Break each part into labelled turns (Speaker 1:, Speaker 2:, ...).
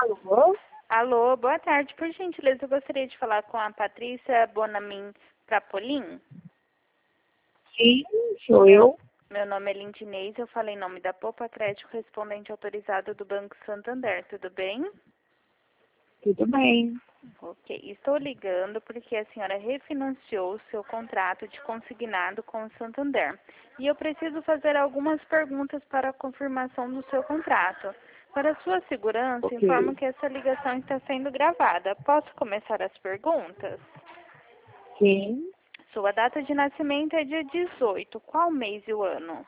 Speaker 1: Alô?
Speaker 2: Alô, boa tarde. Por gentileza, eu gostaria de falar com a Patrícia Bonamin Prapolin.
Speaker 1: Sim, sou
Speaker 2: Meu,
Speaker 1: eu.
Speaker 2: meu nome é Lindinês, eu falo em nome da Poupa Crédito, correspondente autorizado do Banco Santander, tudo bem?
Speaker 1: Tudo bem.
Speaker 2: Ok, estou ligando porque a senhora refinanciou o seu contrato de consignado com o Santander. E eu preciso fazer algumas perguntas para a confirmação do seu contrato. Para sua segurança, informo
Speaker 1: Ok.
Speaker 2: que essa ligação está sendo gravada. Posso começar as perguntas?
Speaker 1: Sim.
Speaker 2: Sua data de nascimento é dia 18. Qual mês e o ano?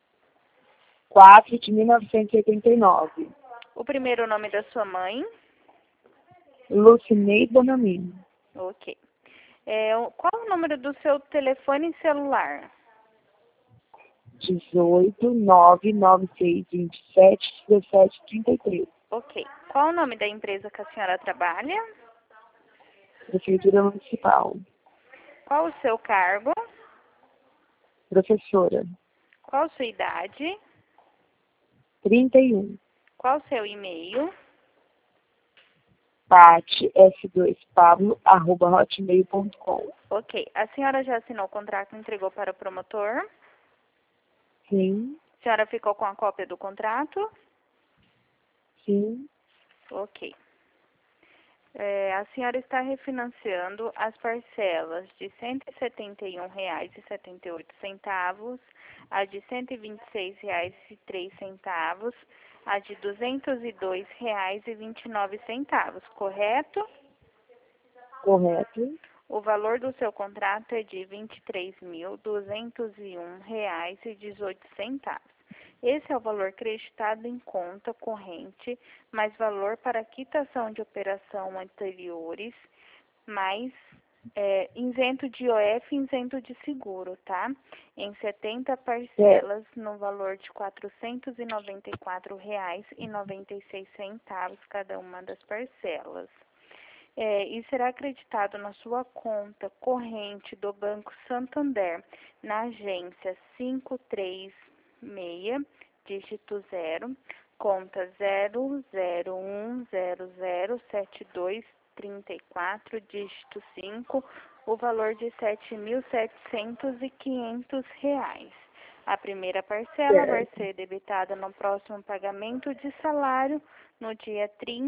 Speaker 1: 4 de 1989.
Speaker 2: O primeiro nome da sua mãe?
Speaker 1: Lucinei Bonamin.
Speaker 2: Ok. Qual o número do seu telefone celular?
Speaker 1: 18 996 27 17 33.
Speaker 2: Ok. Qual o nome da empresa que a senhora trabalha?
Speaker 1: Prefeitura Municipal.
Speaker 2: Qual o seu cargo?
Speaker 1: Professora.
Speaker 2: Qual sua idade?
Speaker 1: 31.
Speaker 2: Qual o seu e-mail?
Speaker 1: Pati S2 Pablo @hotmail.com.
Speaker 2: Ok. A senhora já assinou o contrato e entregou para o promotor?
Speaker 1: Sim.
Speaker 2: A senhora ficou com a cópia do contrato?
Speaker 1: Sim.
Speaker 2: Ok. A senhora está refinanciando as parcelas de R$ 171,78, a de R$ 126,03, a de R$ 202,29, correto?
Speaker 1: Correto.
Speaker 2: O valor do seu contrato é de R$ 23.201,18. Esse é o valor creditado em conta corrente, mais valor para quitação de operação anteriores, mais isento de IOF e isento de seguro, tá? Em 70 parcelas no valor de R$ 494,96 cada uma das parcelas. E será acreditado na sua conta corrente do Banco Santander, na agência 536, dígito 0, conta 001007234, dígito 5, o valor de R$ 7.700,500. A primeira parcela vai
Speaker 1: Certo.
Speaker 2: ser debitada no próximo pagamento de salário, no dia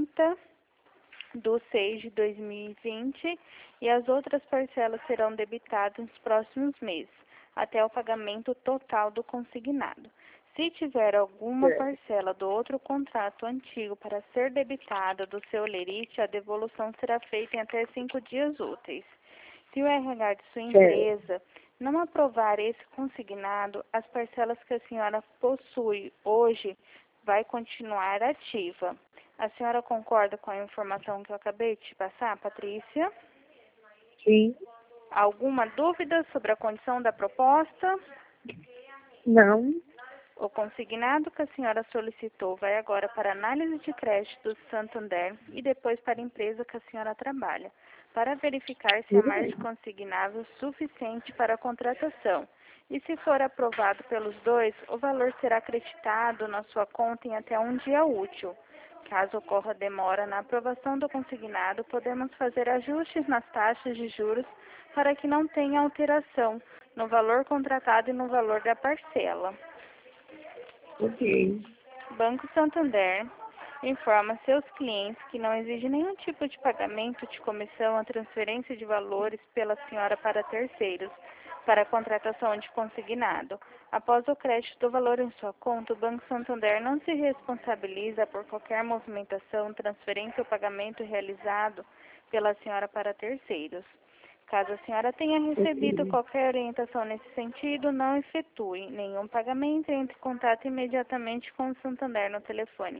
Speaker 2: 30/6/2020, e as outras parcelas serão debitadas nos próximos meses, até o pagamento total do consignado. Se tiver alguma
Speaker 1: Certo.
Speaker 2: parcela do outro contrato antigo para ser debitada do seu lerite, a devolução será feita em até 5 dias úteis. Se o RH de sua empresa não aprovar esse consignado, as parcelas que a senhora possui hoje vai continuar ativa. A senhora concorda com a informação que eu acabei de te passar, Patrícia?
Speaker 1: Sim.
Speaker 2: Alguma dúvida sobre a condição da proposta?
Speaker 1: Não.
Speaker 2: O consignado que a senhora solicitou vai agora para análise de crédito do Santander e depois para a empresa que a senhora trabalha, para verificar se há
Speaker 1: Tudo
Speaker 2: margem
Speaker 1: bem.
Speaker 2: consignável suficiente para a contratação. E se for aprovado pelos dois, o valor será acreditado na sua conta em até um dia útil. Caso ocorra demora na aprovação do consignado, podemos fazer ajustes nas taxas de juros para que não tenha alteração no valor contratado e no valor da parcela.
Speaker 1: Ok.
Speaker 2: Banco Santander informa seus clientes que não exige nenhum tipo de pagamento de comissão ou transferência de valores pela senhora para terceiros, para a contratação de consignado. Após o crédito do valor em sua conta, o Banco Santander não se responsabiliza por qualquer movimentação, transferência ou pagamento realizado pela senhora para terceiros. Caso a senhora tenha recebido
Speaker 1: Ok.
Speaker 2: qualquer orientação nesse sentido, não efetue nenhum pagamento e entre em contato imediatamente com o Santander no telefone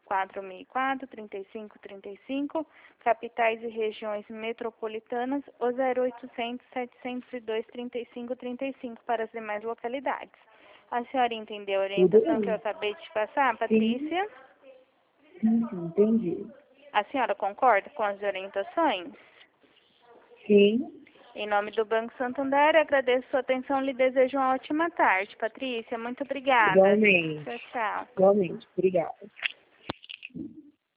Speaker 2: 4004-3535, capitais e regiões metropolitanas, ou 0800-702-3535 para as demais localidades. A senhora entendeu a
Speaker 1: Tudo
Speaker 2: orientação que eu
Speaker 1: bem.
Speaker 2: acabei de passar,
Speaker 1: Sim.
Speaker 2: Patrícia?
Speaker 1: Entendi.
Speaker 2: A senhora concorda com as orientações?
Speaker 1: Sim.
Speaker 2: Em nome do Banco Santander, agradeço sua atenção e lhe desejo uma ótima tarde. Patrícia, muito obrigada.
Speaker 1: Igualmente.
Speaker 2: Tchau, tchau.
Speaker 1: Igualmente. Obrigada.